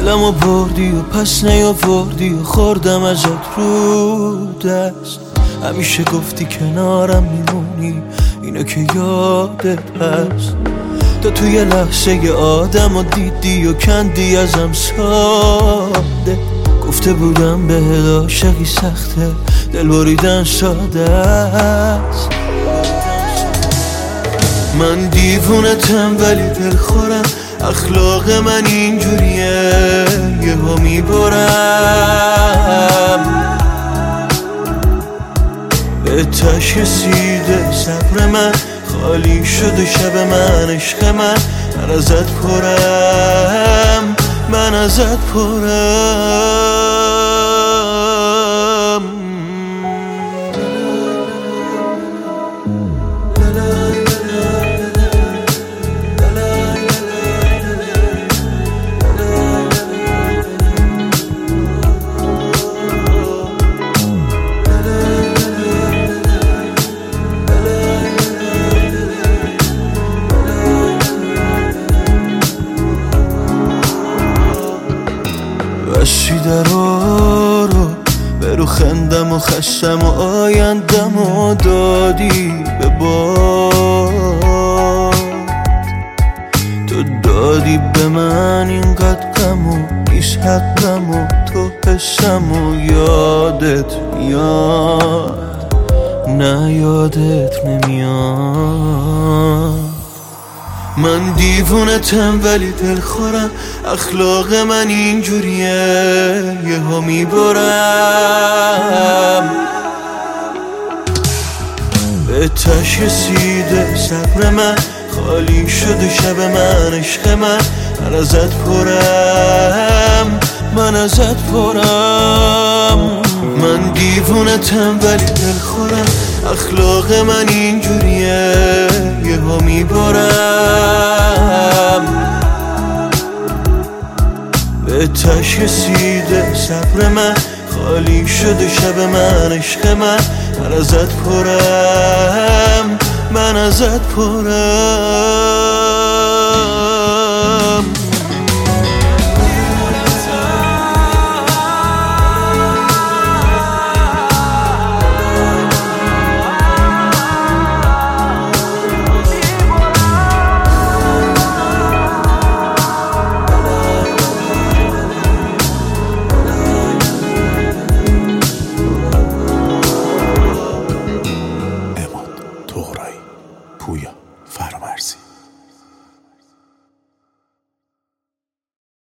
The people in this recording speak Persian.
دلمو بردی و پس نیاوردی و خوردم ازت رو دست. همیشه گفتی کنارم میمونی، اینو که یادت هست. تو توی لحظه آدم و دیدی و کندی ازم ساده. گفته بودم بهت عاشقی سخته، دل بریدن ساده است. من دیوونتم ولی دلخورم، اخلاق من اینجوریه یهو میبرم. به تش رسیده صبر من، خالی شده شب من، عشق من ازت پرم، من ازت پرم. بستی درا رو برو خندم و خستم و آیندم و دادی به باد. تو دادی به من اینقدر غم و نیست حقم و تو حسم و یادت میاد، نه یادت نمیاد. من دیوونتم ولی دلخورم، اخلاق من اینجوریه یهو میبرم. به تش رسیده صبر من، خالی شده شب من، عشق من ازت پرم، من ازت پرم. من دیوونتم ولی دلخورم، اخلاق من اینجوریه یهو میبرم. به تش رسیده صبر من، خالی شده شب من، عشق من ازت پرم، من ازت پرم. Toğray, Puya.